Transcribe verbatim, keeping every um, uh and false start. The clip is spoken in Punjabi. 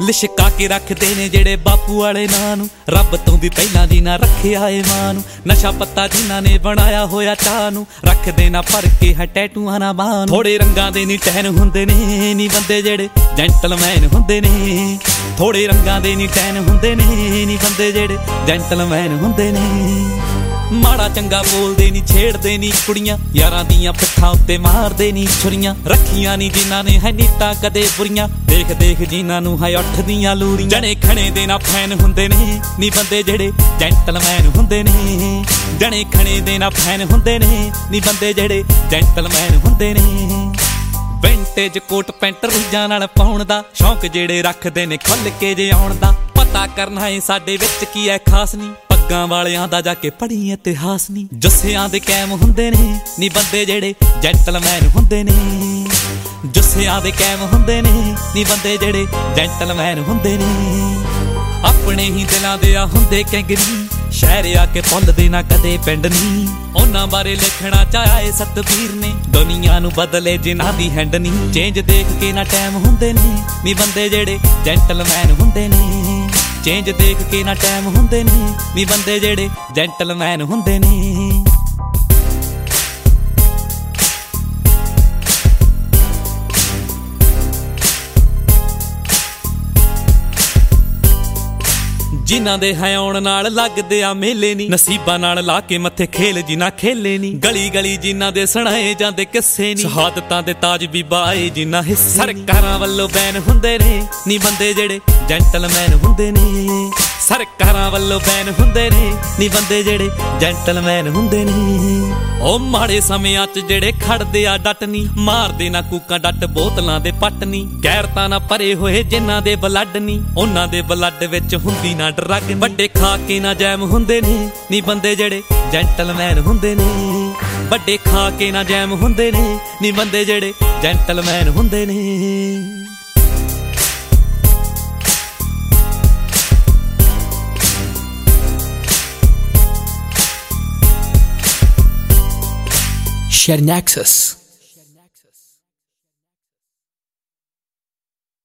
ਲਿਸ਼ਕਾ ਕੇ ਰੱਖਦੇ ਨੇ ਜਿਹੜੇ ਬਾਪੂ ਵਾਲੇ ਨਾਂ ਨੂੰ, ਰੱਬ ਤੋਂ ਵੀ ਪਹਿਲਾਂ ਦੀ ਨਾ ਰੱਖਿਆ ਏ ਮਾਂ ਨੂੰ। ਨਸ਼ਾ ਪੱਤਾ ਜਿਨ੍ਹਾਂ ਨੇ ਬਣਾਇਆ ਹੋਇਆ ਚਾਹ ਨੂੰ, ਰੱਖਦੇ ਨਾ ਭਰ ਕੇ ਹੈ ਟੈਟੂਆਂ ਨਾ ਬਾਂਹ ਨੂੰ। ਥੋੜੇ ਰੰਗਾਂ ਦੇ ਨੀ ਟੈਨ ਹੁੰਦੇ ਨੇ ਨੀ ਬੰਦੇ ਜਿਹੜੇ ਜੈਂਟਲਮੈਨ ਹੁੰਦੇ ਨੇ, ਥੋੜੇ ਰੰਗਾਂ ਦੇ ਨੀ ਟੈਨ ਹੁੰਦੇ ਨੇ ਨੀ ਬੰਦੇ ਜਿਹੜੇ ਜੈਂਟਲਮੈਨ ਹੁੰਦੇ ਨੇ। ਮਾੜਾ ਚੰਗਾ ਬੋਲਦੇ ਨੀ, ਛੇੜਦੇ ਨੀ ਕੁੜੀਆਂ, ਯਾਰਾਂ ਦੀਆਂ ਪਿੱਠਾਂ ਉੱਤੇ ਮਾਰਦੇ ਨੀ ਛੁਰੀਆਂ। ਰੱਖੀਆਂ ਨੀ ਜਿਨ੍ਹਾਂ ਨੇ ਹੈ ਨੀਤਾਂ ਕਦੇ ਬੁਰੀਆਂ, ਦੇਖ ਦੇਖ ਜਿਨ੍ਹਾਂ ਨੂੰ ਹੈ ਉੱਠਦੀਆਂ ਲੂਰੀਆਂ। ਜਣੇ ਖਣੇ ਦੇ ਨਾ ਫੈਨ ਹੁੰਦੇ ਨੇ ਨੀ ਬੰਦੇ ਜਿਹੜੇ ਜੈਂਟਲਮੈਨ ਹੁੰਦੇ ਨੇ, ਜਣੇ ਖਣੇ ਦੇ ਨਾ ਫੈਨ ਹੁੰਦੇ ਨੇ ਨੀ ਬੰਦੇ ਜਿਹੜੇ ਜੈਂਟਲਮੈਨ ਹੁੰਦੇ ਨੇ। ਵਿੰਟੇਜ ਕੋਟ ਪੈਂਟ ਰੀਝਾਂ ਨਾਲ ਪਾਉਣ ਦਾ ਸ਼ੌਂਕ ਜਿਹੜੇ ਰੱਖਦੇ ਨੇ ਖੁੱਲ ਕੇ ਜੇ ਆਉਣ ਦਾ। ਪਤਾ ਕਰਨਾ ਏ ਸਾਡੇ ਵਿੱਚ ਕੀ ਐ ਖਾਸ ਨੀ, ਪੱਗਾਂ ਵਾਲਿਆਂ ਦਾ ਜਾ ਕੇ ਪੜ੍ਹੀ ਇਤਿਹਾਸ ਨੀ। ਜੁੱਸਿਆਂ ਦੇ ਕੈਮ ਹੁੰਦੇ ਨੇ ਨੀ ਬੰਦੇ ਜਿਹੜੇ ਜੈਂਟਲਮੈਨ ਹੁੰਦੇ ਨੇ, ਜੁੱਸਿਆਂ ਦੇ ਕੈਮ ਹੁੰਦੇ ਨੇ ਨੀ ਬੰਦੇ ਜਿਹੜੇ ਜੈਂਟਲਮੈਨ ਹੁੰਦੇ ਨੇ। ਆਪਣੇ ਹੀ ਦਿਲਾਂ ਦੇ ਆ ਹੁੰਦੇ ਕੈਂਗਰੀ, ਸ਼ਹਿਰ ਆ ਕੇ ਭੁੱਲਦੇ ਨਾ ਕਦੇ ਪਿੰਡ ਨੀ। ਉਹਨਾਂ ਬਾਰੇ ਲਿਖਣਾ ਚਾਹਿਆ ਏ ਸਤਬੀਰ ਨੇ, ਦੁਨੀਆ ਨੂੰ ਬਦਲੇ ਜਿਨ੍ਹਾਂ ਦੀ ਹੈਂਡ ਨੀ। ਚੇਂਜ ਦੇਖ ਕੇ ਨਾ ਟਾਈਮ ਹੁੰਦੇ ਨੇ ਨੀ ਬੰਦੇ ਜਿਹੜੇ ਜੈਂਟਲਮੈਨ ਹੁੰਦੇ ਨੇ, ਚੇਂਜ ਦੇਖ ਕੇ ਨਾ ਟਾਈਮ ਹੁੰਦੇ ਨੇ ਨੀ ਬੰਦੇ ਜਿਹੜੇ ਜੈਂਟਲਮੈਨ ਹੁੰਦੇ ਨੇ। ਜਿਨ੍ਹਾਂ ਦੇ ਹੈ ਆਉਣ ਨਾਲ ਲੱਗਦੇ ਆ ਮੇਲੇ ਨੀ, ਨਸੀਬਾਂ ਨਾਲ ਲਾ ਕੇ ਮੱਥੇ ਖੇਲ ਜਿਨ੍ਹਾਂ ਖੇਲੇ ਨੀ। ਗਲੀ ਗਲੀ ਜਿਨ੍ਹਾਂ ਦੇ ਸੁਣਾਏ ਜਾਂਦੇ ਕਿੱਸੇ ਨੀ, ਸ਼ਹਾਦਤਾਂ ਦੇ ਤਾਜ ਬੀਬਾ ਆਏ ਜਿਨ੍ਹਾਂ ਹਿੱਸੇ। ਸਰਕਾਰਾਂ ਵੱਲੋਂ ਬੈਨ ਹੁੰਦੇ ਨੇ ਨੀ ਬੰਦੇ ਜਿਹੜੇ ਜੈਂਟਲਮੈਨ ਹੁੰਦੇ ਨੇ, ਸਰਕਾਰਾਂ ਵੱਲੋਂ ਬੈਨ ਹੁੰਦੇ ਨੇ ਨੀ ਬੰਦੇ ਜਿਹੜੇ ਜੈਂਟਲਮੈਨ ਹੁੰਦੇ ਨੇ। ਉਹ ਮਾੜੇ ਸਮਿਆਂ 'ਚ ਜਿਹੜੇ ਖੜਦੇ ਆ ਡਟ ਨੀ, ਮਾਰਦੇ ਨਾ ਕੂਕਾਂ ਡੱਟ ਬੋਤਲਾਂ ਦੇ ਪੱਟ ਨੀ। ਗੈਰਤਾਂ ਨਾ ਭਰੇ ਹੋਏ ਜਿਨ੍ਹਾਂ ਦੇ ਬਲੱਡ ਨੀ, ਉਹਨਾਂ ਦੇ ਬਲੱਡ ਵਿੱਚ ਹੁੰਦੀ ਨਾ ਡਰੱਗ। ਵੱਡੇ ਖਾ ਕੇ ਨਾ ਜੈਮ ਹੁੰਦੇ ਨੇ ਨੀ ਬੰਦੇ ਜਿਹੜੇ ਜੈਂਟਲਮੈਨ ਹੁੰਦੇ ਨੇ, ਵੱਡੇ ਖਾ ਕੇ ਨਾ ਜੈਮ ਹੁੰਦੇ ਨੇ ਨੀ ਬੰਦੇ ਜਿਹੜੇ ਜੈਂਟਲਮੈਨ ਹੁੰਦੇ ਨੇ। Sharing access.